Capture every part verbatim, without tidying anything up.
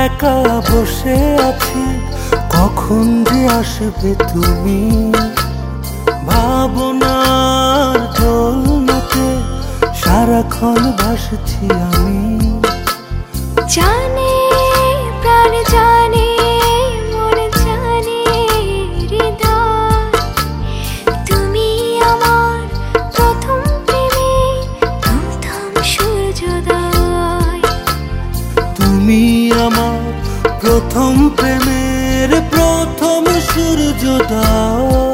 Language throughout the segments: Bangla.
একা বসে আছি, কখন যে আসবে তুমি। ভাবনার দোলনাতে সারাক্ষণ ভাসছি আমি। জানে প্রাণ জানে মন জানে হৃদয়, তুমি আমার প্রথম প্রেমে প্রথম সূর্যোদয়। তুমি আমার প্রথম প্রেমের প্রথম সূর্যোদয়।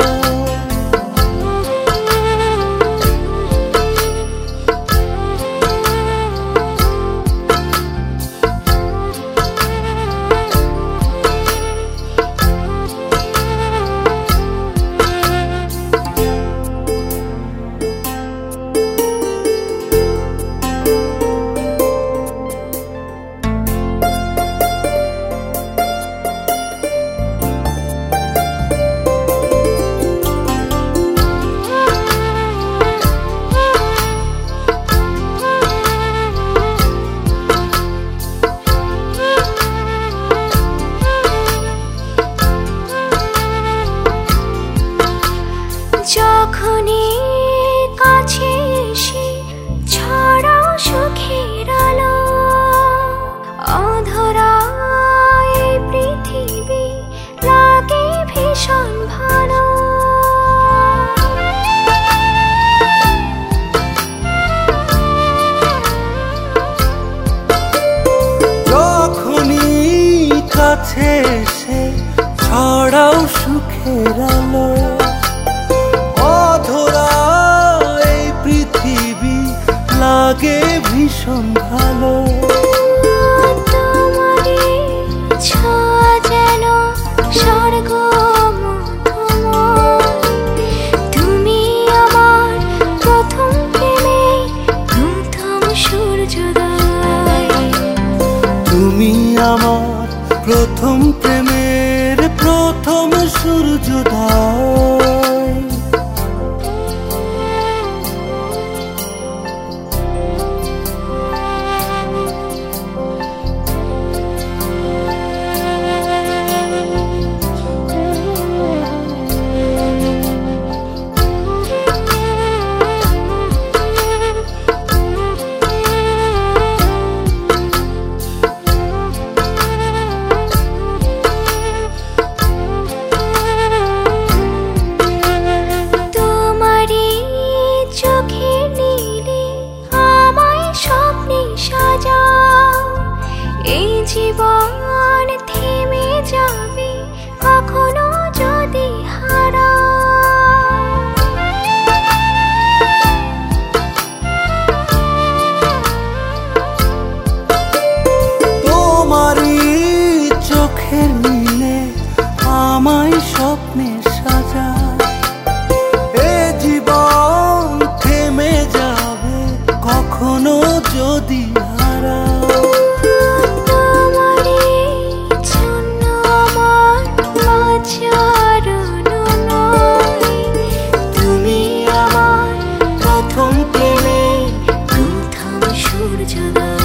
যখনই কাছে এসে ছড়াও সুখের আলো, অধরা এই পৃথিবী লাগে ভীষণ ভালো। যখনই কাছে এসে ছড়াও সুখের আলো, অধরা এই পৃথিবী লাগে ভীষণ ভালো। তোমারই ছোঁয়া যেন স্বর্গ মধুময়, তুমি আমার প্রথম প্রেমে প্রথম সূর্যোদয়। তুমি আমার প্রথম প্রেমের প্রথম সূর্যোদয়। এই জীবন থেমে যাবে কখনো যদি হারাও। তোমারই চোখের নীলে আমায় স্বপ্নে সাজা, এ জীবন থেমে যাবে কখনো যদি হারাও। তুমি আমার প্রথম প্রেমে প্রথম সূর্যোদয়।